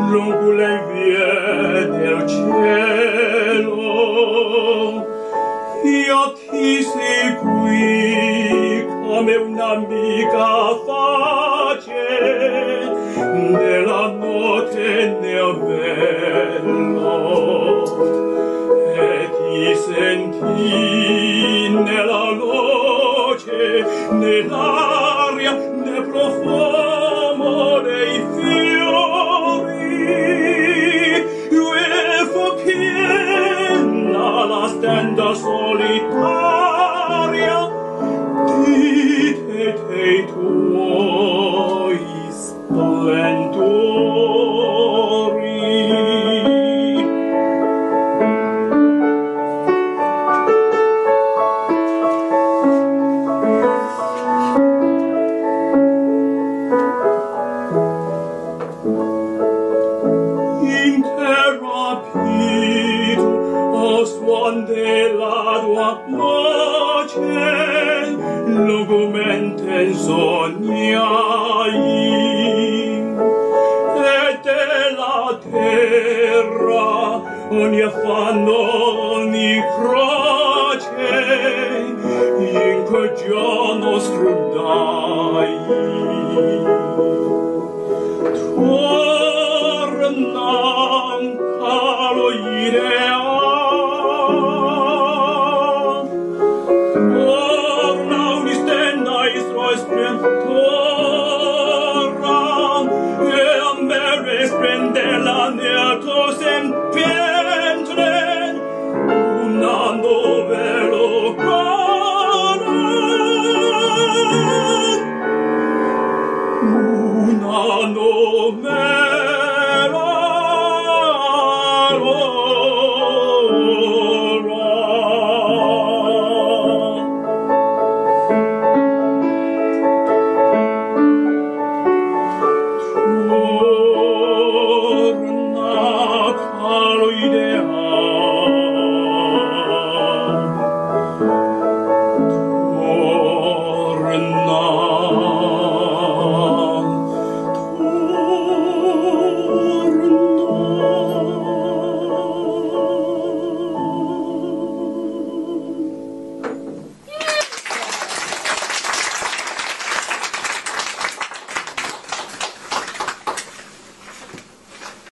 lungo le vie del cielo. Io ti seguì come un'amica face nella notte nel velo, e ti sentì nella luce, nell'aria, nel profumo dei fiori, e fu piena la stenda solitaria di te tuoi splendori. Interrapito o suon della tua voce, lungamente sognai, e della terra ogni affanno, ogni croce, in quel giorno scrudai. Tornam caro ideal, torna un'istenda istro splendoram, e a me risplende la nel tuo semper.